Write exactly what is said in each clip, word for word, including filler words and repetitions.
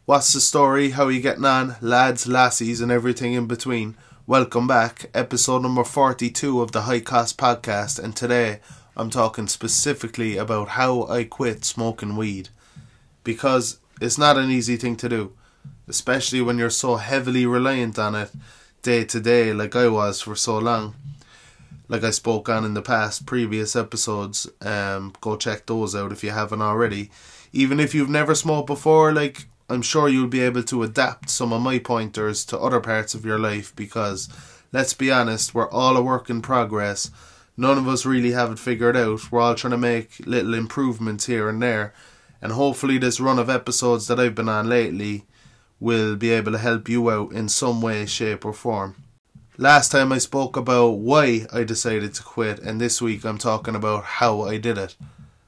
What's the story? How are you getting on? Lads, lassies and everything in between. Welcome back. Episode number forty-two of the High Cost Podcast, and today I'm talking specifically about how I quit smoking weed. Because it's not an easy thing to do, especially when you're so heavily reliant on it day to day like I was for so long. Like I spoke on in the past previous episodes, um, go check those out if you haven't already. Even if you've never smoked before, like I'm sure you'll be able to adapt some of my pointers to other parts of your life, because let's be honest, we're all a work in progress. None of us really have it figured out. We're all trying to make little improvements here and there, and hopefully this run of episodes that I've been on lately will be able to help you out in some way, shape or form. Last time I spoke about why I decided to quit, and this week I'm talking about how I did it.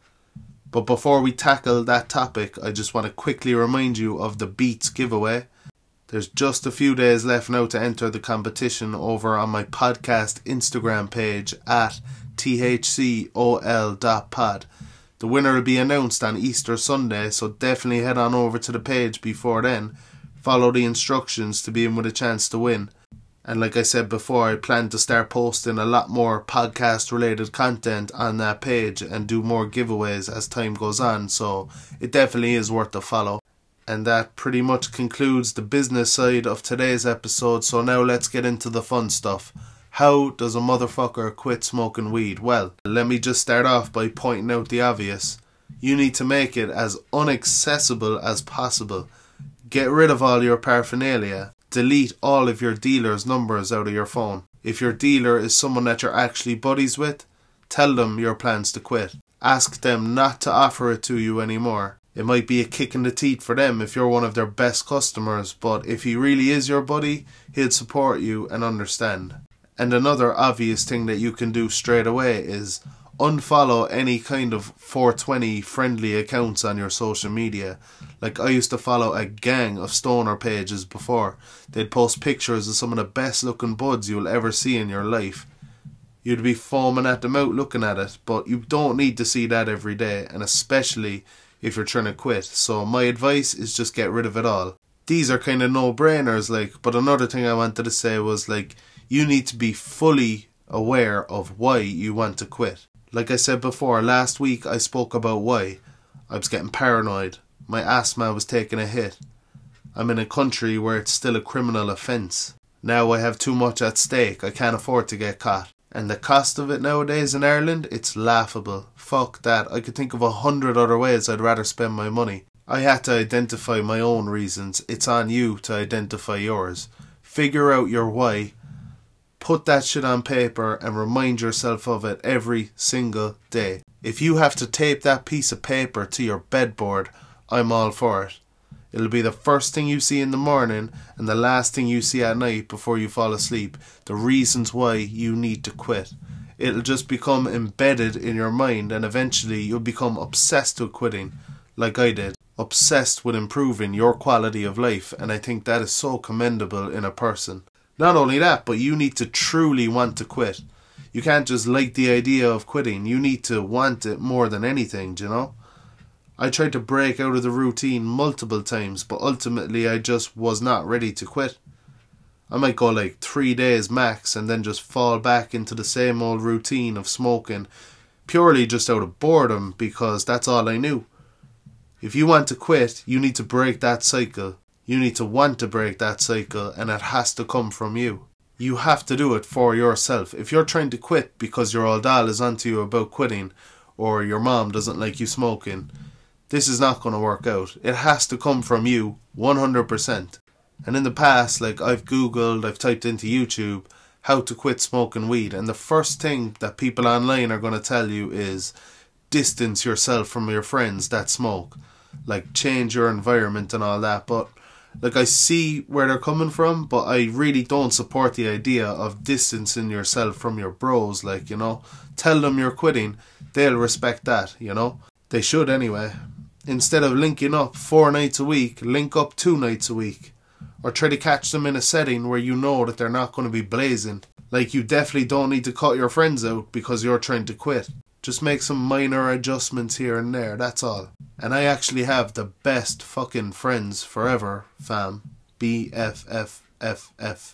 But before we tackle that topic, I just want to quickly remind you of the Beats giveaway. There's just a few days left now to enter the competition over on my podcast Instagram page at T H C O L dot pod. The winner will be announced on Easter Sunday, so definitely head on over to the page before then. Follow the instructions to be in with a chance to win. And like I said before, I plan to start posting a lot more podcast related content on that page and do more giveaways as time goes on, so it definitely is worth a follow. And that pretty much concludes the business side of today's episode, so now let's get into the fun stuff. How does a motherfucker quit smoking weed? Well, let me just start off by pointing out the obvious. You need to make it as inaccessible as possible. Get rid of all your paraphernalia. Delete all of your dealer's numbers out of your phone. If your dealer is someone that you're actually buddies with, tell them your plans to quit. Ask them not to offer it to you anymore. It might be a kick in the teeth for them if you're one of their best customers, but if he really is your buddy, he'll support you and understand. And another obvious thing that you can do straight away is unfollow any kind of four twenty friendly accounts on your social media. Like I used to follow a gang of stoner pages before. They'd post pictures of some of the best looking buds you'll ever see in your life. You'd be foaming at the mouth looking at it, but you don't need to see that every day, and especially if you're trying to quit. So my advice is just get rid of it all. These are kind of no-brainers, like, but another thing I wanted to say was, like, you need to be fully aware of why you want to quit. Like I said before, last week I spoke about why. I was getting paranoid. My asthma was taking a hit. I'm in a country where it's still a criminal offence. Now I have too much at stake. I can't afford to get caught. And the cost of it nowadays in Ireland, it's laughable. Fuck that. I could think of a hundred other ways I'd rather spend my money. I had to identify my own reasons. It's on you to identify yours. Figure out your why. Put that shit on paper and remind yourself of it every single day. If you have to tape that piece of paper to your bedboard, I'm all for it. It'll be the first thing you see in the morning and the last thing you see at night before you fall asleep. The reasons why you need to quit. It'll just become embedded in your mind, and eventually you'll become obsessed with quitting, like I did. Obsessed with improving your quality of life, and I think that is so commendable in a person. Not only that, but you need to truly want to quit. You can't just like the idea of quitting. You need to want it more than anything, do you know? I tried to break out of the routine multiple times, but ultimately I just was not ready to quit. I might go like three days max and then just fall back into the same old routine of smoking, purely just out of boredom, because that's all I knew. If you want to quit, you need to break that cycle. You need to want to break that cycle, and it has to come from you. You have to do it for yourself. If you're trying to quit because your old doll is onto you about quitting, or your mom doesn't like you smoking, this is not going to work out. It has to come from you, one hundred percent. And in the past, like I've googled, I've typed into YouTube, how to quit smoking weed, and the first thing that people online are going to tell you is distance yourself from your friends that smoke. Like change your environment and all that, but like I see where they're coming from, but I really don't support the idea of distancing yourself from your bros. Like, you know, tell them you're quitting, they'll respect that, you know. They should anyway. Instead of linking up four nights a week, link up two nights a week. Or try to catch them in a setting where you know that they're not going to be blazing. Like, you definitely don't need to cut your friends out because you're trying to quit. Just make some minor adjustments here and there, that's all. And I actually have the best fucking friends forever, fam. B F F F F.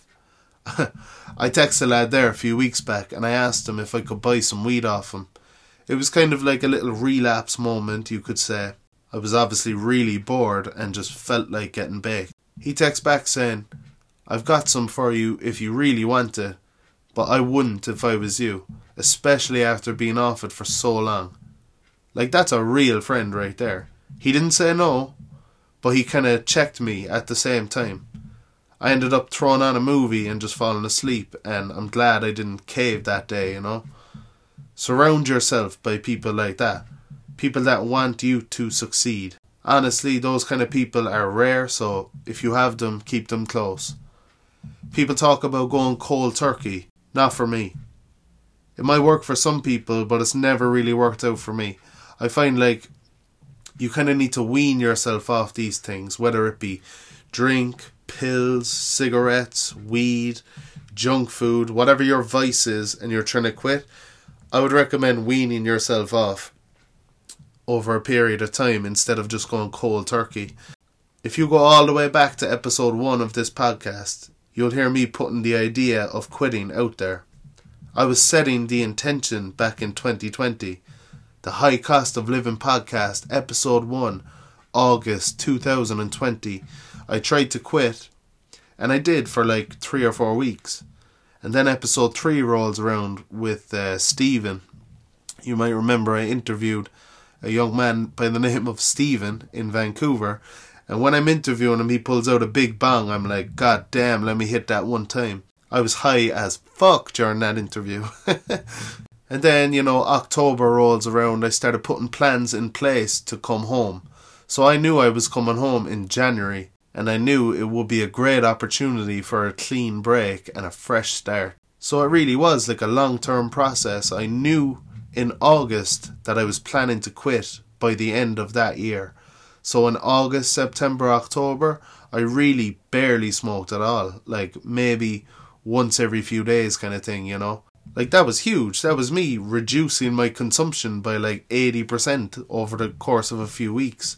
I texted a lad there a few weeks back and I asked him if I could buy some weed off him. It was kind of like a little relapse moment, you could say. I was obviously really bored and just felt like getting baked. He texts back saying, I've got some for you if you really want it, but I wouldn't if I was you, especially after being off it for so long. Like, that's a real friend right there. He didn't say no, but he kind of checked me at the same time. I ended up throwing on a movie and just falling asleep, and I'm glad I didn't cave that day, you know. Surround yourself by people like that. People that want you to succeed. Honestly, those kind of people are rare, so if you have them, keep them close. People talk about going cold turkey. Not for me. It might work for some people, but it's never really worked out for me. I find like you kind of need to wean yourself off these things, whether it be drink, pills, cigarettes, weed, junk food, whatever your vice is and you're trying to quit. I would recommend weaning yourself off over a period of time instead of just going cold turkey. If you go all the way back to episode one of this podcast, you'll hear me putting the idea of quitting out there. I was setting the intention back in twenty twenty. The High Cost of Living podcast, episode one, August two thousand twenty. I tried to quit, and I did for like three or four weeks. And then episode three rolls around with uh, Stephen. You might remember I interviewed a young man by the name of Stephen in Vancouver. And when I'm interviewing him, he pulls out a big bong. I'm like, God damn, let me hit that one time. I was high as fuck during that interview. And then, you know, October rolls around. I started putting plans in place to come home. So I knew I was coming home in January. And I knew it would be a great opportunity for a clean break and a fresh start. So it really was like a long-term process. I knew in August that I was planning to quit by the end of that year. So in August, September, October, I really barely smoked at all. Like maybe once every few days kind of thing, you know. Like that was huge. That was me reducing my consumption by like eighty percent over the course of a few weeks.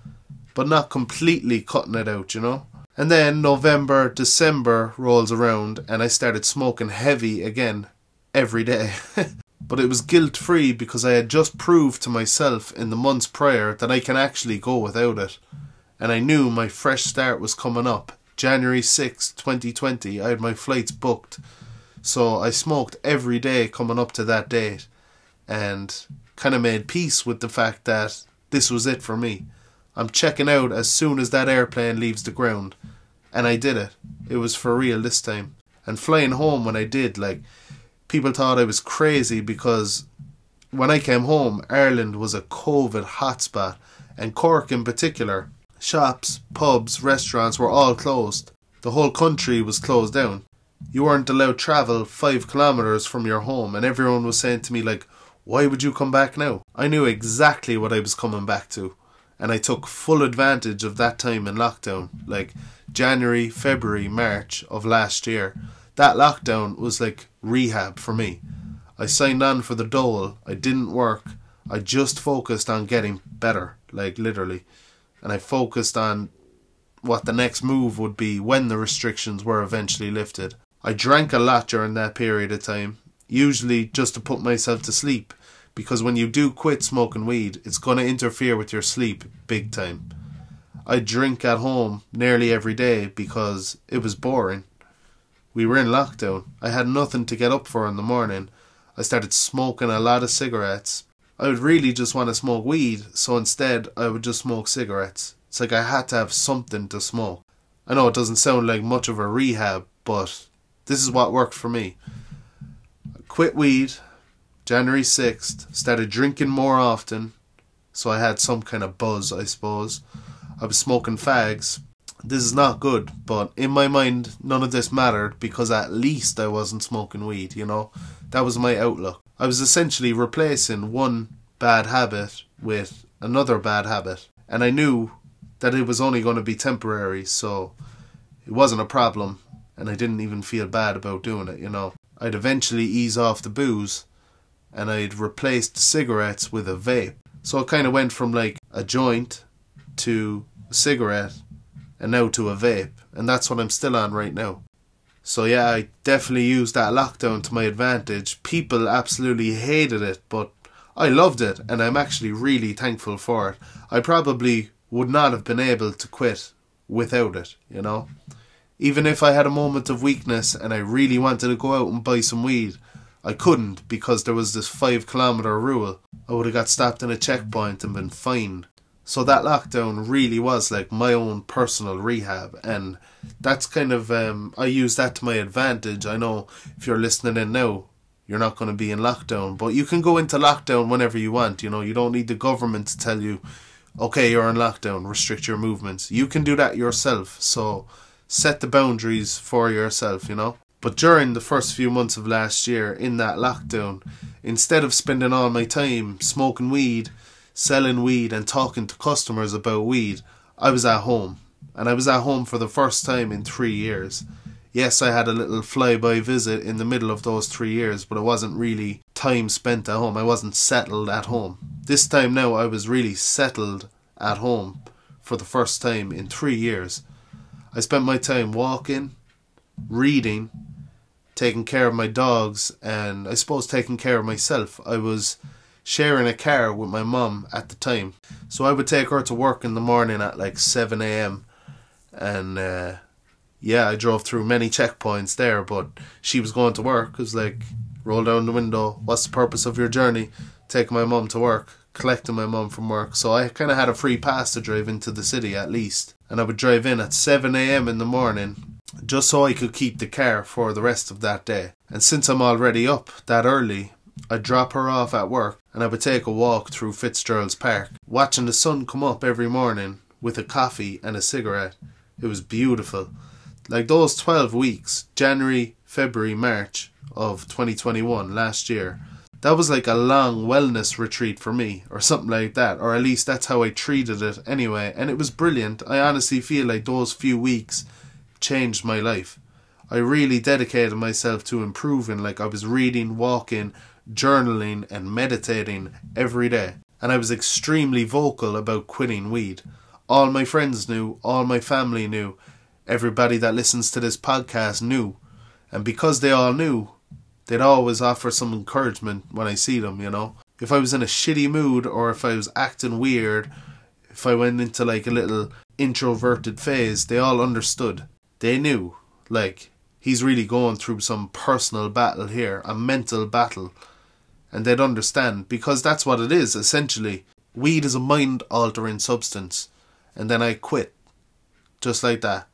But not completely cutting it out, you know. And then November, December rolls around and I started smoking heavy again every day. But it was guilt-free because I had just proved to myself in the months prior that I can actually go without it. And I knew my fresh start was coming up. January sixth, twenty twenty, I had my flights booked. So I smoked every day coming up to that date. And kind of made peace with the fact that this was it for me. I'm checking out as soon as that airplane leaves the ground. And I did it. It was for real this time. And flying home when I did, like, people thought I was crazy because when I came home, Ireland was a COVID hotspot. And Cork in particular. Shops, pubs, restaurants were all closed. The whole country was closed down. You weren't allowed to travel five kilometres from your home. And everyone was saying to me, like, why would you come back now? I knew exactly what I was coming back to. And I took full advantage of that time in lockdown. Like January, February, March of last year. That lockdown was like rehab for me. I signed on for the dole. I didn't work. I just focused on getting better. Like literally. And I focused on what the next move would be when the restrictions were eventually lifted. I drank a lot during that period of time. Usually just to put myself to sleep. Because when you do quit smoking weed, it's going to interfere with your sleep big time. I drink at home nearly every day because it was boring. We were in lockdown. I had nothing to get up for in the morning. I started smoking a lot of cigarettes. I would really just want to smoke weed, so instead I would just smoke cigarettes. It's like I had to have something to smoke. I know it doesn't sound like much of a rehab, but this is what worked for me. I quit weed. January sixth, started drinking more often, so I had some kind of buzz, I suppose. I was smoking fags. This is not good, but in my mind, none of this mattered because at least I wasn't smoking weed, you know? That was my outlook. I was essentially replacing one bad habit with another bad habit, and I knew that it was only going to be temporary, so it wasn't a problem, and I didn't even feel bad about doing it, you know? I'd eventually ease off the booze, and I'd replaced cigarettes with a vape. So it kind of went from like a joint to a cigarette and now to a vape, and that's what I'm still on right now. So yeah, I definitely used that lockdown to my advantage. People absolutely hated it, but I loved it, and I'm actually really thankful for it. I probably would not have been able to quit without it, you know. Even if I had a moment of weakness and I really wanted to go out and buy some weed, I couldn't because there was this five kilometre rule. I would have got stopped in a checkpoint and been fined. So that lockdown really was like my own personal rehab, and that's kind of, um, I use that to my advantage. I know if you're listening in now, you're not going to be in lockdown, but you can go into lockdown whenever you want. You know, you don't need the government to tell you, okay, you're in lockdown, restrict your movements. You can do that yourself, so set the boundaries for yourself, you know. But during the first few months of last year in that lockdown, instead of spending all my time smoking weed, selling weed and talking to customers about weed, I was at home. And I was at home for the first time in three years. Yes, I had a little fly-by visit in the middle of those three years, but it wasn't really time spent at home. I wasn't settled at home. This time now, I was really settled at home for the first time in three years. I spent my time walking, reading, taking care of my dogs, and I suppose taking care of myself. I was sharing a car with my mum at the time, so I would take her to work in the morning at like seven a.m. and uh, yeah, I drove through many checkpoints there, but she was going to work because, like, roll down the window, what's the purpose of your journey? Taking my mum to work, collecting my mum from work. So I kind of had a free pass to drive into the city at least, and I would drive in at seven a.m. in the morning just so I could keep the car for the rest of that day. And since I'm already up that early, I'd drop her off at work and I would take a walk through Fitzgerald's Park, watching the sun come up every morning with a coffee and a cigarette. It was beautiful. Like those twelve weeks, January, February, March of twenty twenty-one, last year, that was like a long wellness retreat for me, or something like that, or at least that's how I treated it anyway, and it was brilliant. I honestly feel like those few weeks changed my life. I really dedicated myself to improving. Like I was reading, walking, journaling and meditating every day, and I was extremely vocal about quitting weed. All my friends knew, all my family knew, everybody that listens to this podcast knew, and because they all knew, they'd always offer some encouragement when I see them, you know. If I was in a shitty mood, or if I was acting weird, if I went into like a little introverted phase, they all understood. They knew, like, he's really going through some personal battle here, a mental battle. And they'd understand, because that's what it is, essentially. Weed is a mind-altering substance. And then I quit. Just like that.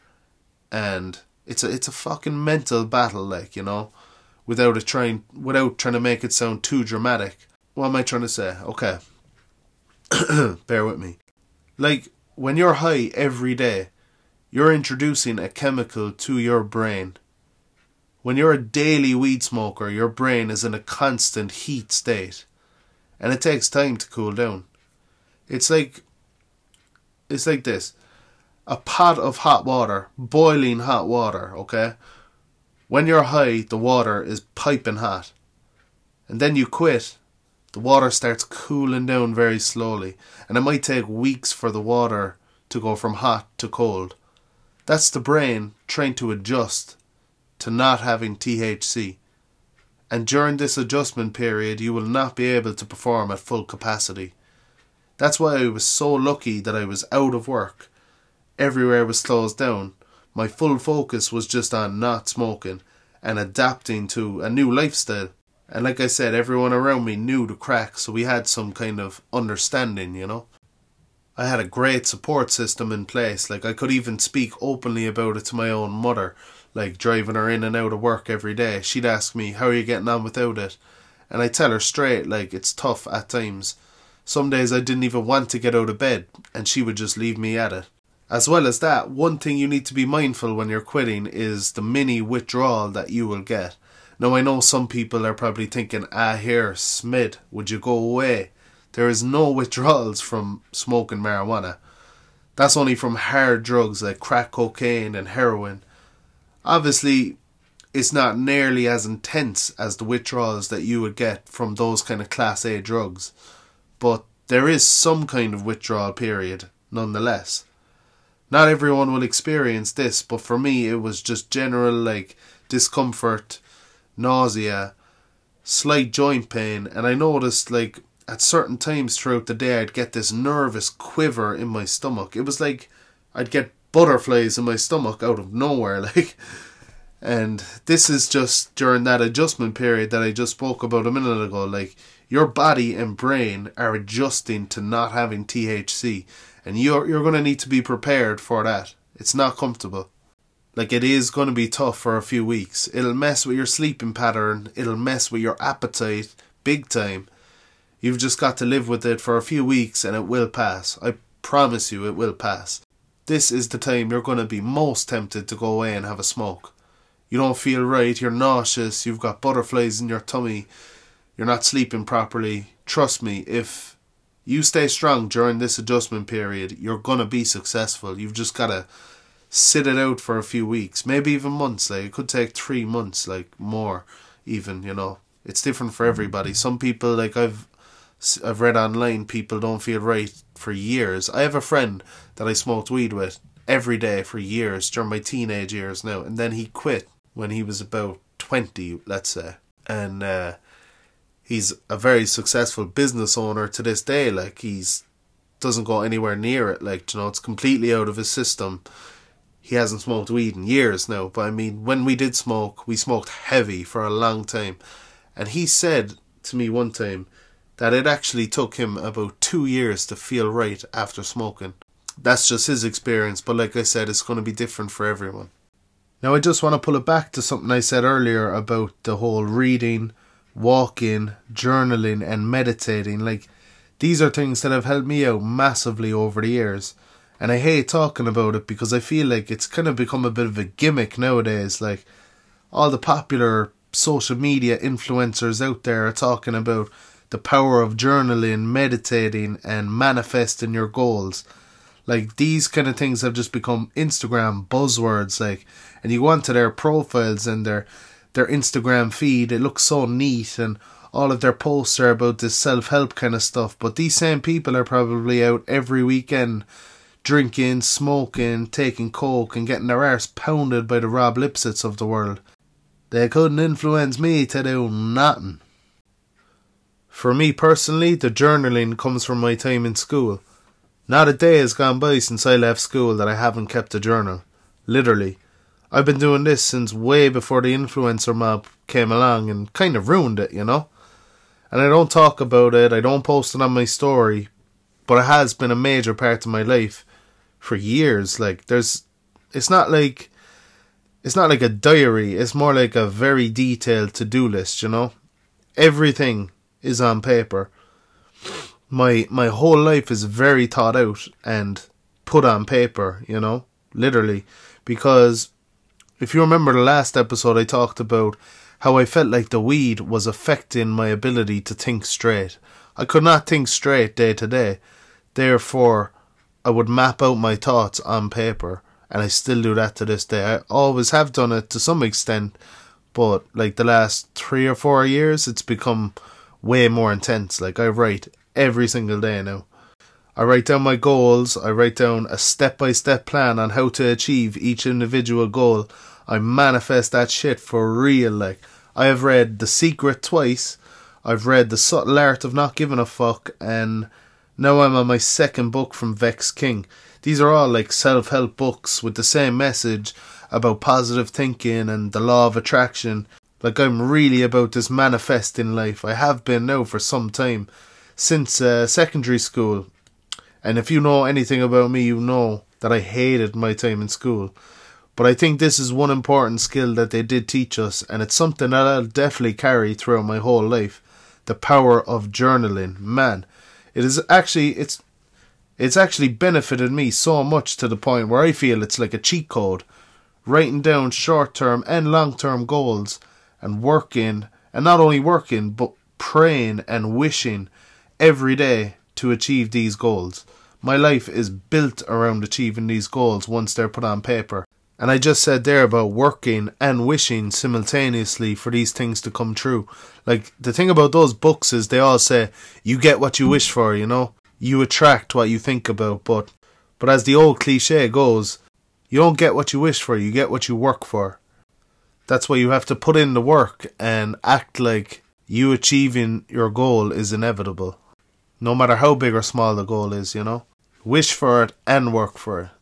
And it's a it's a fucking mental battle, like, you know. Without it trying without trying to make it sound too dramatic. What am I trying to say? Okay. Bear with me. Like, when you're high every day, you're introducing a chemical to your brain. When you're a daily weed smoker, your brain is in a constant heat state. And it takes time to cool down. It's like, it's like this. A pot of hot water, boiling hot water, okay? When you're high, the water is piping hot. And then you quit, the water starts cooling down very slowly. And it might take weeks for the water to go from hot to cold. That's the brain trying to adjust to not having T H C. And during this adjustment period, you will not be able to perform at full capacity. That's why I was so lucky that I was out of work. Everywhere was closed down. My full focus was just on not smoking and adapting to a new lifestyle. And like I said, everyone around me knew the crack, so we had some kind of understanding, you know. I had a great support system in place. Like, I could even speak openly about it to my own mother, like driving her in and out of work every day. She'd ask me, how are you getting on without it? And I tell her straight, like, it's tough at times. Some days I didn't even want to get out of bed, and she would just leave me at it. As well as that, one thing you need to be mindful when you're quitting is the mini withdrawal that you will get. Now, I know some people are probably thinking, ah, here, Smid, would you go away? There is no withdrawals from smoking marijuana. That's only from hard drugs like crack cocaine and heroin. Obviously, it's not nearly as intense as the withdrawals that you would get from those kind of class A drugs. But there is some kind of withdrawal period nonetheless. Not everyone will experience this, but for me it was just general like discomfort, nausea, slight joint pain, and I noticed like at certain times throughout the day I'd get this nervous quiver in my stomach. It was like I'd get butterflies in my stomach out of nowhere, like. And this is just during that adjustment period that I just spoke about a minute ago. Like, your body and brain are adjusting to not having T H C, and you're you're going to need to be prepared for that. It's not comfortable. Like, it is going to be tough for a few weeks. It'll mess with your sleeping pattern. It'll mess with your appetite big time. You've just got to live with it for a few weeks and it will pass. I promise you it will pass. This is the time you're going to be most tempted to go away and have a smoke. You don't feel right, you're nauseous, you've got butterflies in your tummy, you're not sleeping properly. Trust me, if you stay strong during this adjustment period, you're going to be successful. You've just got to sit it out for a few weeks, maybe even months. Like, it could take three months, like more even, you know. It's different for everybody. Some people, like I've I've read online, people don't feel right for years. I have a friend that I smoked weed with every day for years during my teenage years now, and then he quit when he was about twenty, let's say. And uh, he's a very successful business owner to this day. Like, he's doesn't go anywhere near it. Like, you know, it's completely out of his system. He hasn't smoked weed in years now. But I mean, when we did smoke, we smoked heavy for a long time. And he said to me one time that it actually took him about two years to feel right after smoking. That's just his experience. But like I said, it's going to be different for everyone. Now, I just want to pull it back to something I said earlier about the whole reading, walking, journaling and meditating. Like, these are things that have helped me out massively over the years. And I hate talking about it because I feel like it's kind of become a bit of a gimmick nowadays. Like, all the popular social media influencers out there are talking about the power of journaling, meditating and manifesting your goals. Like, these kind of things have just become Instagram buzzwords, like, and you go onto their profiles and their their Instagram feed, it looks so neat and all of their posts are about this self-help kind of stuff. But these same people are probably out every weekend drinking, smoking, taking coke and getting their arse pounded by the Rob Lipsitz of the world. They couldn't influence me to do nothing. For me personally, the journaling comes from my time in school. Not a day has gone by since I left school that I haven't kept a journal. Literally. I've been doing this since way before the influencer mob came along and kind of ruined it, you know? And I don't talk about it, I don't post it on my story, but it has been a major part of my life for years. Like, there's, it's not like, it's not like a diary, it's more like a very detailed to-do list, you know? Everything is on paper. My my whole life is very thought out and put on paper, you know, literally. Because if you remember the last episode, I talked about how I felt like the weed was affecting my ability to think straight. I could not think straight day to day. Therefore, I would map out my thoughts on paper, and I still do that to this day. I always have done it to some extent, but like the last three or four years, it's become way more intense. Like, I write every single day now. I write down my goals, I write down a step-by-step plan on how to achieve each individual goal. I manifest that shit for real. Like, I have read The Secret twice, I've read The Subtle Art of Not Giving a Fuck, and now I'm on my second book from Vex King. These are all like self-help books with the same message about positive thinking and the law of attraction. Like, I'm really about this manifesting life. I have been now for some time, since uh, secondary school. And if you know anything about me, you know that I hated my time in school. But I think this is one important skill that they did teach us, and it's something that I'll definitely carry throughout my whole life. The power of journaling. Man, it is actually, it's, it's actually benefited me so much to the point where I feel it's like a cheat code. Writing down short-term and long-term goals and working, and not only working, but praying and wishing every day to achieve these goals. My life is built around achieving these goals once they're put on paper. And I just said there about working and wishing simultaneously for these things to come true. Like, the thing about those books is they all say, you get what you wish for, you know? You attract what you think about. But, but as the old cliche goes, you don't get what you wish for, you get what you work for. That's why you have to put in the work and act like you achieving your goal is inevitable. No matter how big or small the goal is, you know? Wish for it and work for it.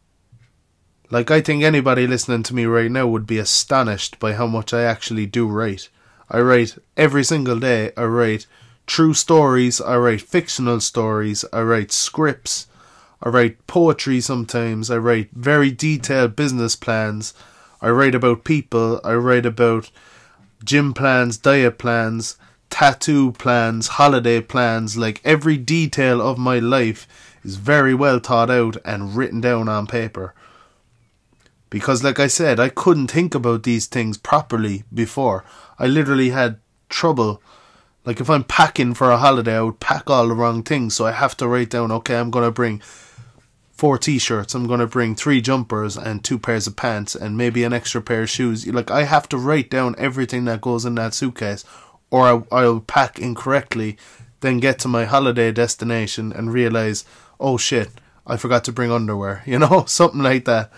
Like, I think anybody listening to me right now would be astonished by how much I actually do write. I write every single day. I write true stories. I write fictional stories. I write scripts. I write poetry sometimes. I write very detailed business plans. I write about people. I write about gym plans, diet plans, tattoo plans, holiday plans. Like, every detail of my life is very well thought out and written down on paper. Because, like I said, I couldn't think about these things properly before. I literally had trouble. Like, if I'm packing for a holiday, I would pack all the wrong things. So I have to write down, okay, I'm going to bring four t-shirts. I'm going to bring three jumpers and two pairs of pants and maybe an extra pair of shoes. Like, I have to write down everything that goes in that suitcase, or I, I'll pack incorrectly, then get to my holiday destination and realize, oh shit, I forgot to bring underwear. You know, something like that.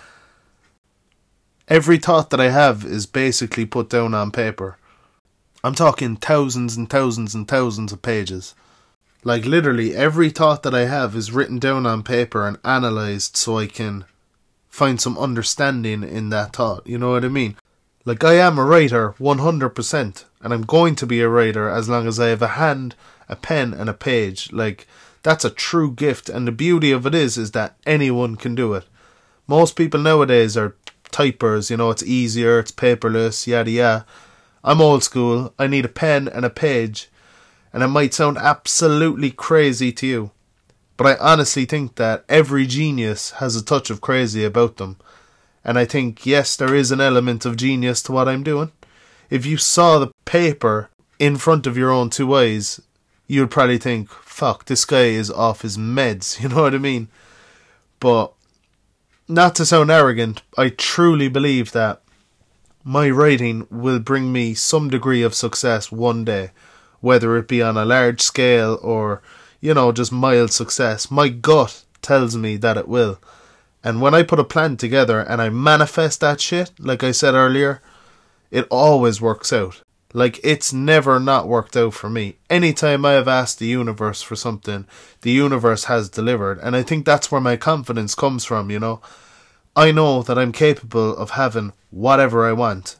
Every thought that I have is basically put down on paper. I'm talking thousands and thousands and thousands of pages. Like, literally every thought that I have is written down on paper and analysed so I can find some understanding in that thought. You know what I mean? Like, I am a writer one hundred percent, and I'm going to be a writer as long as I have a hand, a pen and a page. Like, that's a true gift, and the beauty of it is, is that anyone can do it. Most people nowadays are typers, you know, it's easier, it's paperless, yada yada. I'm old school. I need a pen and a page, and it might sound absolutely crazy to you, but I honestly think that every genius has a touch of crazy about them. And I think, yes, there is an element of genius to what I'm doing. If you saw the paper in front of your own two eyes, you'd probably think, fuck, this guy is off his meds, you know what I mean? But not to sound arrogant, I truly believe that my writing will bring me some degree of success one day, whether it be on a large scale or, you know, just mild success. My gut tells me that it will. And when I put a plan together and I manifest that shit, like I said earlier, it always works out. Like, it's never not worked out for me. Anytime I have asked the universe for something, the universe has delivered. And I think that's where my confidence comes from, you know. I know that I'm capable of having whatever I want.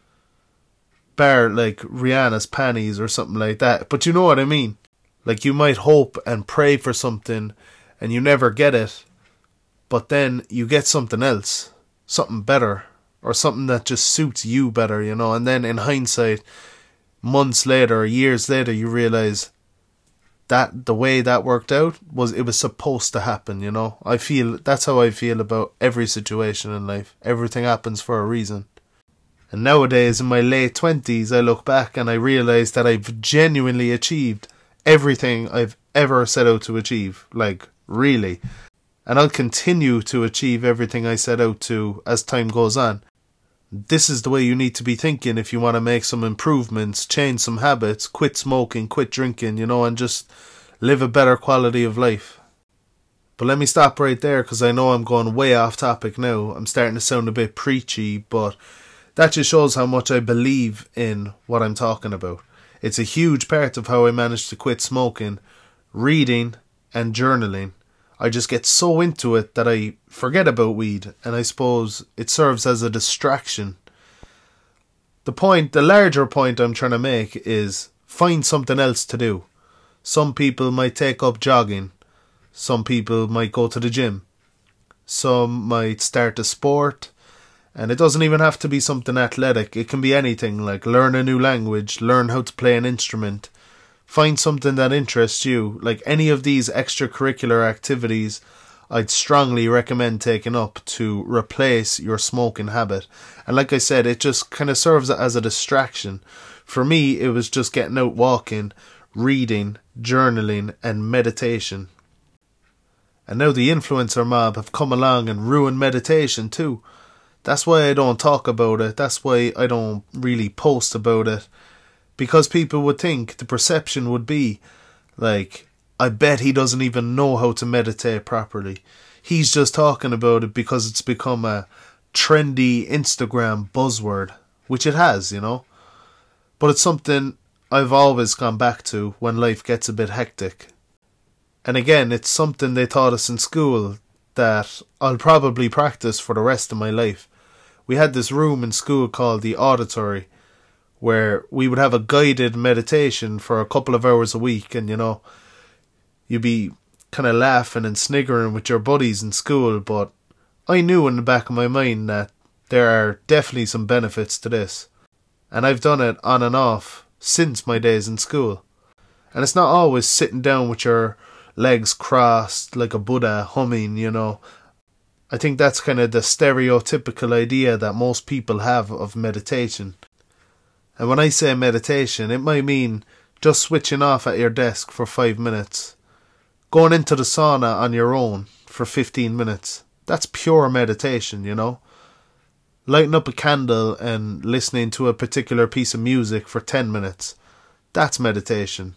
Bar, like, Rihanna's panties or something like that. But you know what I mean. Like, you might hope and pray for something and you never get it. But then you get something else. Something better. Or something that just suits you better, you know. And then in hindsight, months later or years later, you realise that the way that worked out was it was supposed to happen, you know. I feel that's how I feel about every situation in life. Everything happens for a reason. And nowadays, in my late twenties, I look back and I realise that I've genuinely achieved everything I've ever set out to achieve. Like, really. And I'll continue to achieve everything I set out to as time goes on. This is the way you need to be thinking if you want to make some improvements, change some habits, quit smoking, quit drinking, you know, and just live a better quality of life. But let me stop right there because I know I'm going way off topic now. I'm starting to sound a bit preachy, but that just shows how much I believe in what I'm talking about. It's a huge part of how I managed to quit smoking, reading and journaling. I just get so into it that I forget about weed, and I suppose it serves as a distraction. The point, the larger point I'm trying to make is find something else to do. Some people might take up jogging. Some people might go to the gym. Some might start a sport. And it doesn't even have to be something athletic. It can be anything, like learn a new language, learn how to play an instrument. Find something that interests you. Like any of these extracurricular activities, I'd strongly recommend taking up to replace your smoking habit. And like I said, it just kind of serves as a distraction. For me, it was just getting out walking, reading, journaling and meditation. And now the influencer mob have come along and ruined meditation too. That's why I don't talk about it. That's why I don't really post about it. Because people would think, the perception would be, like, I bet he doesn't even know how to meditate properly. He's just talking about it because it's become a trendy Instagram buzzword, which it has, you know. But it's something I've always gone back to when life gets a bit hectic. And again, it's something they taught us in school that I'll probably practice for the rest of my life. We had this room in school called the auditory, where we would have a guided meditation for a couple of hours a week, and you know, you'd be kind of laughing and sniggering with your buddies in school, but I knew in the back of my mind that there are definitely some benefits to this. And I've done it on and off since my days in school. And it's not always sitting down with your legs crossed like a Buddha humming, you know. I think that's kind of the stereotypical idea that most people have of meditation. And when I say meditation, it might mean just switching off at your desk for five minutes. Going into the sauna on your own for fifteen minutes. That's pure meditation, you know. Lighting up a candle and listening to a particular piece of music for ten minutes. That's meditation.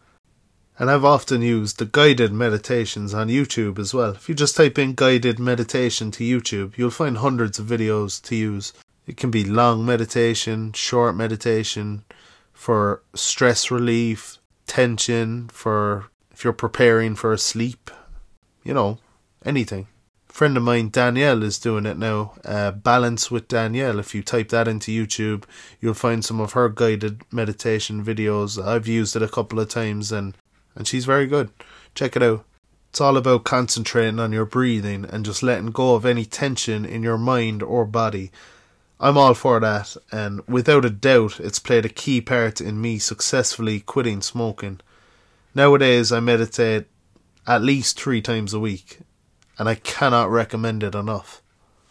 And I've often used the guided meditations on YouTube as well. If you just type in guided meditation to YouTube, you'll find hundreds of videos to use. It can be long meditation, short meditation, for stress relief, tension, for if you're preparing for a sleep, you know, anything. A friend of mine, Danielle, is doing it now. Uh, Balance with Danielle. If you type that into YouTube, you'll find some of her guided meditation videos. I've used it a couple of times and, and she's very good. Check it out. It's all about concentrating on your breathing and just letting go of any tension in your mind or body. I'm all for that, and without a doubt it's played a key part in me successfully quitting smoking. Nowadays I meditate at least three times a week, and I cannot recommend it enough.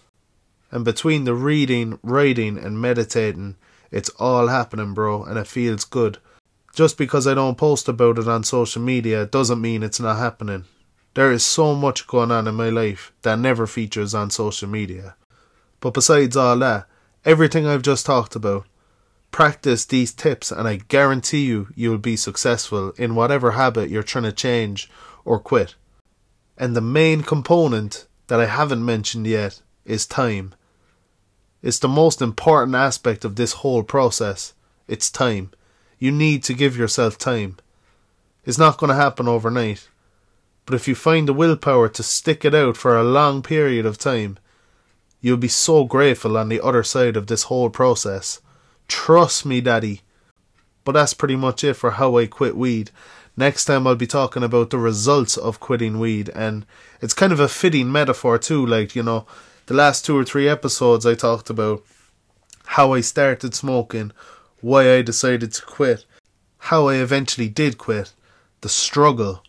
And between the reading, writing and meditating, it's all happening, bro, and it feels good. Just because I don't post about it on social media doesn't mean it's not happening. There is so much going on in my life that never features on social media. But besides all that, everything I've just talked about, practice these tips and I guarantee you you'll be successful in whatever habit you're trying to change or quit. And the main component that I haven't mentioned yet is time. It's the most important aspect of this whole process. It's time. You need to give yourself time. It's not going to happen overnight. But if you find the willpower to stick it out for a long period of time, you'll be so grateful on the other side of this whole process. Trust me, daddy. But that's pretty much it for how I quit weed. Next time I'll be talking about the results of quitting weed, and it's kind of a fitting metaphor too, like, you know, the last two or three episodes I talked about how I started smoking, why I decided to quit, how I eventually did quit, the struggle.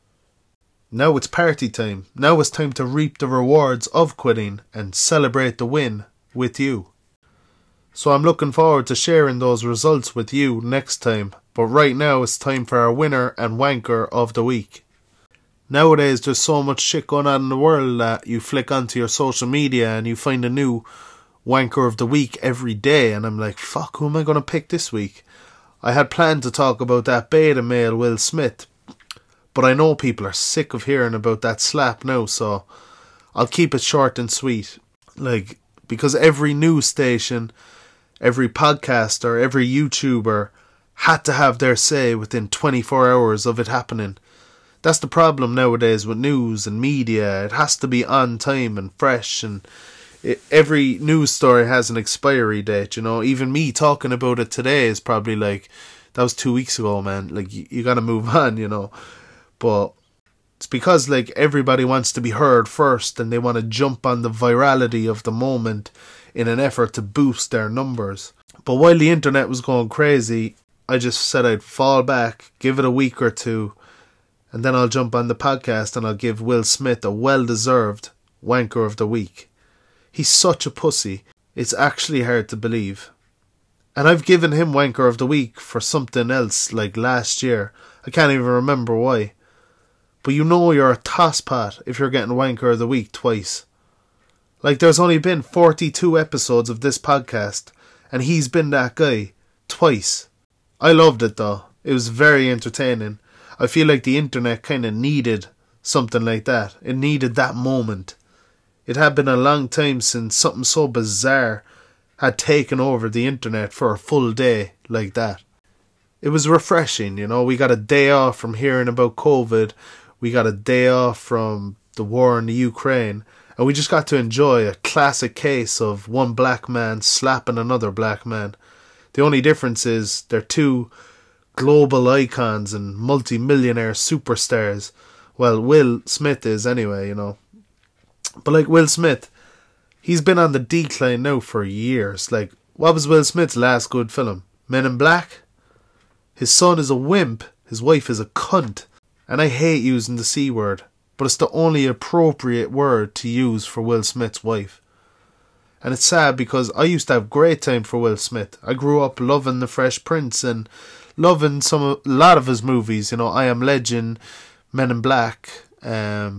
Now it's party time. Now it's time to reap the rewards of quitting and celebrate the win with you. So I'm looking forward to sharing those results with you next time. But right now it's time for our winner and wanker of the week. Nowadays there's so much shit going on in the world that you flick onto your social media and you find a new wanker of the week every day. And I'm like, fuck, who am I going to pick this week? I had planned to talk about that beta male Will Smith, but I know people are sick of hearing about that slap now, so I'll keep it short and sweet. Like, because every news station, every podcaster, every YouTuber had to have their say within twenty-four hours of it happening. That's the problem nowadays with news and media. It has to be on time and fresh, and it, every news story has an expiry date, you know. Even me talking about it today is probably like, that was two weeks ago, man. Like, you, you gotta move on, you know. But it's because like everybody wants to be heard first and they want to jump on the virality of the moment in an effort to boost their numbers. But while the internet was going crazy, I just said I'd fall back, give it a week or two, and then I'll jump on the podcast and I'll give Will Smith a well-deserved wanker of the week. He's such a pussy, it's actually hard to believe. And I've given him wanker of the week for something else like last year. I can't even remember why. But you know you're a tosspot if you're getting wanker of the week twice. Like, there's only been forty-two episodes of this podcast, and he's been that guy twice. I loved it though. It was very entertaining. I feel like the internet kind of needed something like that. It needed that moment. It had been a long time since something so bizarre had taken over the internet for a full day like that. It was refreshing, you know. We got a day off from hearing about COVID. We got a day off from the war in the Ukraine. And we just got to enjoy a classic case of one black man slapping another black man. The only difference is they're two global icons and multi-millionaire superstars. Well, Will Smith is anyway, you know. But like Will Smith, he's been on the decline now for years. Like, what was Will Smith's last good film? Men in Black? His son is a wimp. His wife is a cunt. And I hate using the C word, but it's the only appropriate word to use for Will Smith's wife. And it's sad because I used to have great time for Will Smith. I grew up loving The Fresh Prince and loving some a lot of his movies. You know, I Am Legend, Men in Black, um,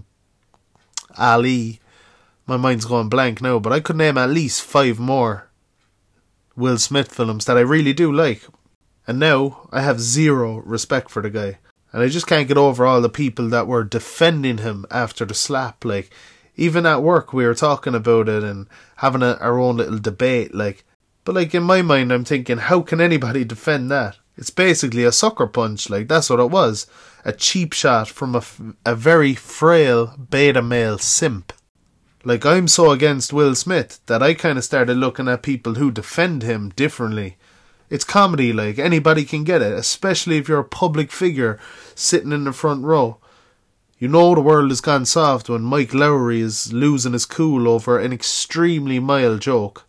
Ali. My mind's going blank now, but I could name at least five more Will Smith films that I really do like. And now I have zero respect for the guy. And I just can't get over all the people that were defending him after the slap. Like, even at work we were talking about it and having a, our own little debate. Like, but like in my mind I'm thinking, how can anybody defend that? It's basically a sucker punch. Like, that's what it was. A cheap shot from a, a very frail beta male simp. Like, I'm so against Will Smith that I kind of started looking at people who defend him differently. It's comedy, like, anybody can get it, especially if you're a public figure sitting in the front row. You know the world has gone soft when Mike Lowry is losing his cool over an extremely mild joke.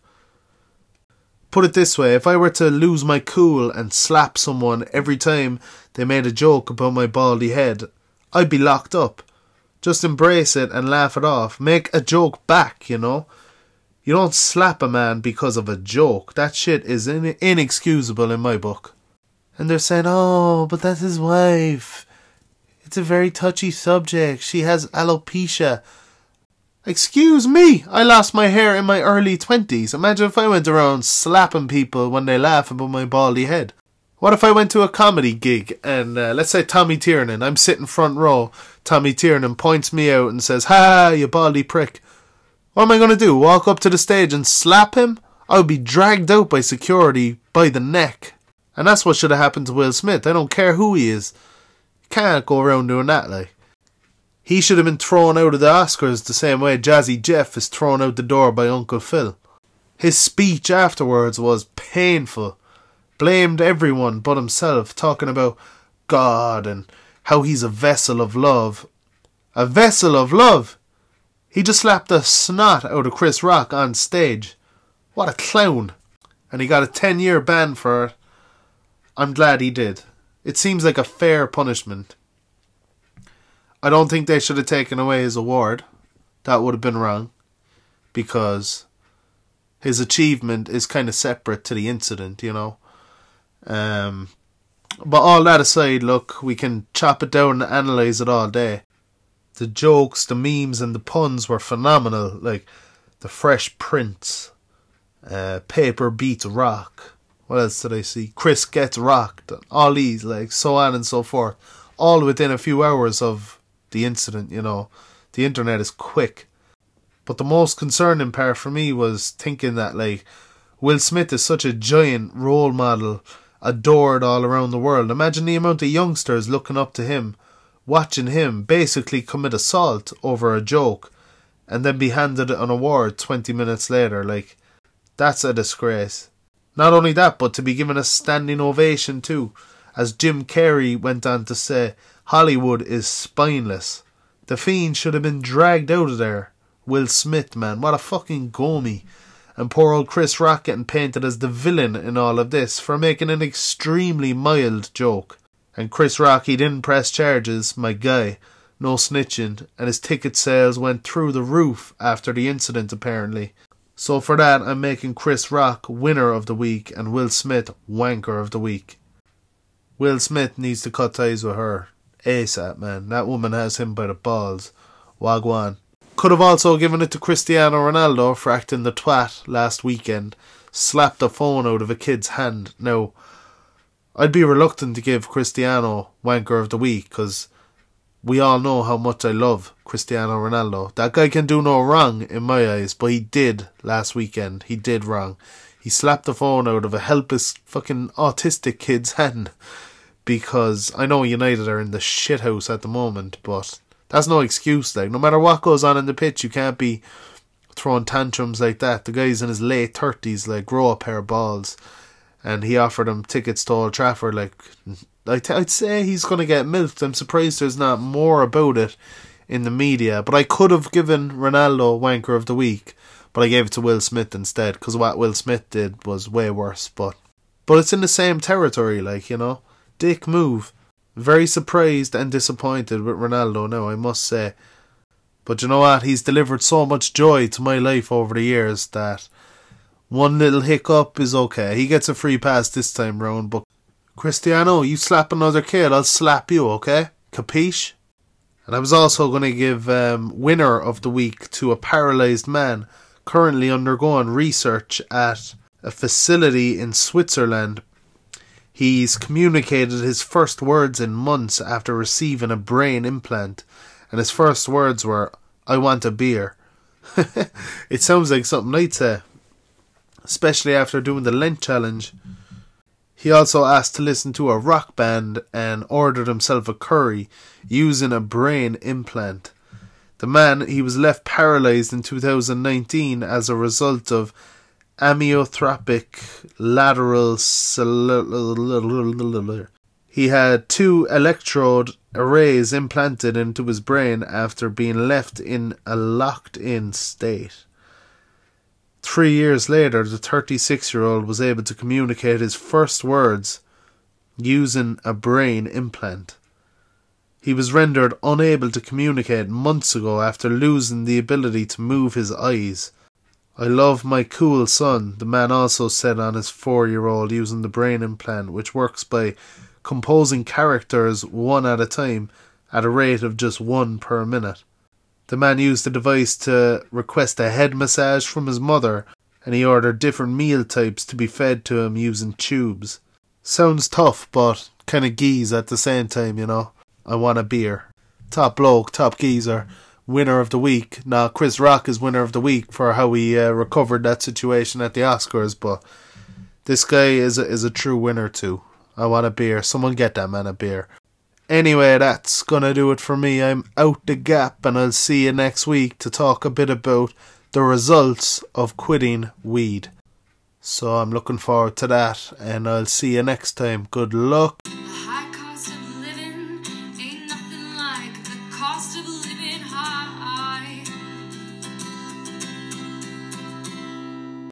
Put it this way, if I were to lose my cool and slap someone every time they made a joke about my baldy head, I'd be locked up. Just embrace it and laugh it off. Make a joke back, you know. You don't slap a man because of a joke. That shit is in- inexcusable in my book. And they're saying, oh, but that's his wife. It's a very touchy subject. She has alopecia. Excuse me, I lost my hair in my early twenties. Imagine if I went around slapping people when they laugh about my baldy head. What if I went to a comedy gig and uh, let's say Tommy Tiernan, I'm sitting front row, Tommy Tiernan points me out and says, ha, you baldy prick. What am I going to do, walk up to the stage and slap him? I would be dragged out by security by the neck. And that's what should have happened to Will Smith. I don't care who he is. You can't go around doing that, like. He should have been thrown out of the Oscars the same way Jazzy Jeff is thrown out the door by Uncle Phil. His speech afterwards was painful. Blamed everyone but himself, talking about God and how he's a vessel of love. A vessel of love? He just slapped the snot out of Chris Rock on stage. What a clown. And he got a ten year ban for it. I'm glad he did. It seems like a fair punishment. I don't think they should have taken away his award. That would have been wrong. Because his achievement is kind of separate to the incident, you know. Um, but all that aside, look, we can chop it down and analyse it all day. The jokes, the memes and the puns were phenomenal. Like The Fresh Prince, uh, Paper Beats Rock. What else did I see? Chris Gets Rocked. All these, like, so on and so forth. All within a few hours of the incident, you know. The internet is quick. But the most concerning part for me was thinking that, like, Will Smith is such a giant role model, adored all around the world. Imagine the amount of youngsters looking up to him, watching him basically commit assault over a joke and then be handed an award twenty minutes later. Like, that's a disgrace. Not only that, but to be given a standing ovation too. As Jim Carrey went on to say, Hollywood is spineless. The Fiend should have been dragged out of there. Will Smith, man, what a fucking gomy. And poor old Chris Rock getting painted as the villain in all of this for making an extremely mild joke. And Chris Rock, he didn't press charges, my guy. No snitching. And his ticket sales went through the roof after the incident, apparently. So for that, I'm making Chris Rock winner of the week and Will Smith wanker of the week. Will Smith needs to cut ties with her. ASAP, man. That woman has him by the balls. Wagwan. Could have also given it to Cristiano Ronaldo for acting the twat last weekend. Slapped the phone out of a kid's hand. Now, I'd be reluctant to give Cristiano Wanker of the Week, because we all know how much I love Cristiano Ronaldo. That guy can do no wrong in my eyes, but he did last weekend. He did wrong. He slapped the phone out of a helpless fucking autistic kid's hand, because I know United are in the shithouse at the moment, but that's no excuse. Like, no matter what goes on in the pitch, you can't be throwing tantrums like that. The guy's in his late thirties, like, grow a pair of balls. And he offered him tickets to Old Trafford. Like, I'd say he's going to get milked. I'm surprised there's not more about it in the media. But I could have given Ronaldo Wanker of the Week, but I gave it to Will Smith instead, because what Will Smith did was way worse. But but it's in the same territory, like, you know. Dick move. Very surprised and disappointed with Ronaldo now, I must say. But you know what? He's delivered so much joy to my life over the years that one little hiccup is okay. He gets a free pass this time round, but Cristiano, you slap another kid, I'll slap you, okay? Capiche? And I was also going to give um, winner of the week to a paralysed man currently undergoing research at a facility in Switzerland. He's communicated his first words in months after receiving a brain implant, and his first words were, "I want a beer." It sounds like something I'd say, especially after doing the Lent challenge. He also asked to listen to a rock band and ordered himself a curry using a brain implant. The man, he was left paralysed in two thousand nineteen as a result of amyotrophic lateral cellular. He had two electrode arrays implanted into his brain after being left in a locked-in state. Three years later, the thirty-six-year-old was able to communicate his first words using a brain implant. He was rendered unable to communicate months ago after losing the ability to move his eyes. "I love my cool son," the man also said on his four-year-old using the brain implant, which works by composing characters one at a time at a rate of just one per minute. The man used the device to request a head massage from his mother, and he ordered different meal types to be fed to him using tubes. Sounds tough, but kind of geese at the same time, you know. I want a beer. Top bloke, top geezer. Winner of the week. Now, Chris Rock is winner of the week for how he uh, recovered that situation at the Oscars, but this guy is a, is a true winner too. I want a beer. Someone get that man a beer. Anyway, that's gonna do it for me. I'm out the gap, and I'll see you next week to talk a bit about the results of quitting weed. So I'm looking forward to that, and I'll see you next time. Good luck.